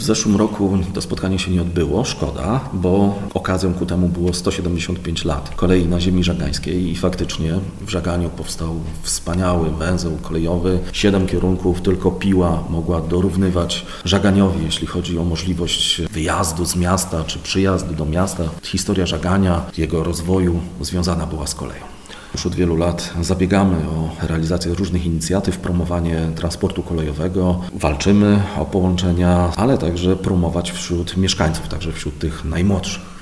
W zeszłym roku to spotkanie się nie odbyło, szkoda, bo okazją ku temu było 175 lat kolei na ziemi żagańskiej i faktycznie w Żaganiu powstał wspaniały węzeł kolejowy. 7 kierunków, tylko Piła mogła dorównywać Żaganiowi, jeśli chodzi o możliwość wyjazdu z miasta czy przyjazdu do miasta. Historia Żagania, jego rozwoju związana była z koleją. Już od wielu lat zabiegamy o realizację różnych inicjatyw, promowanie transportu kolejowego. Walczymy o połączenia, ale także promować wśród mieszkańców, także wśród tych najmłodszych.